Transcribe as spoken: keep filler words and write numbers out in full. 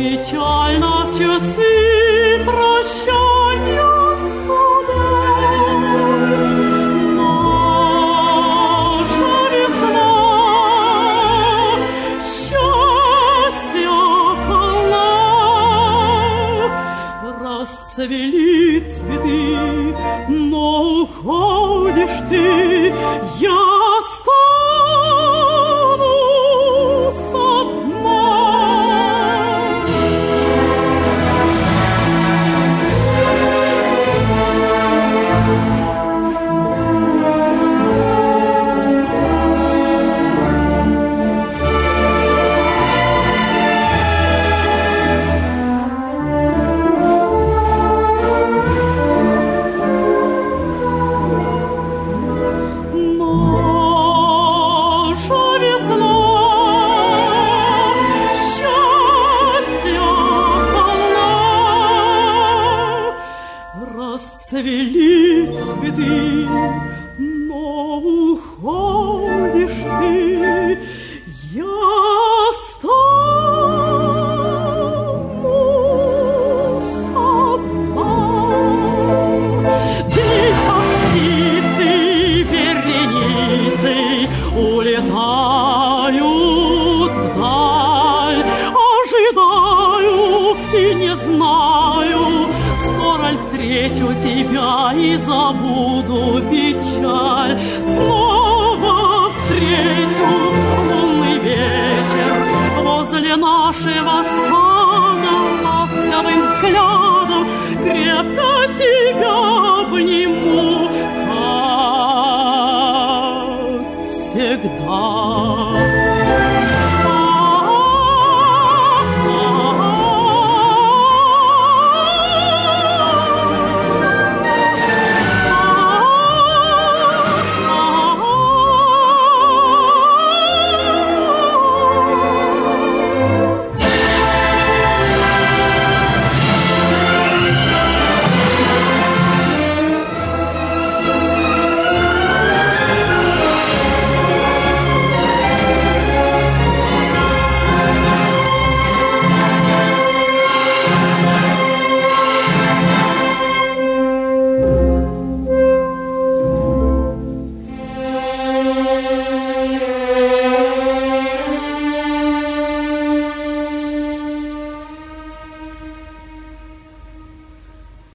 печально в часы прощания с тобой. Наша весна счастья полна, расцвели цветы, но уходишь ты, я стану со дна. Расцвели цветы, но уходишь ты, я стану со дна. Дико птицы вереницей улетают вдаль, ожидаю и не знаю, скоро ль встречу тебя и забуду печаль. Снова встречу лунный вечер возле нашего сада, ласковым взглядом крепко тебя обниму, как всегда.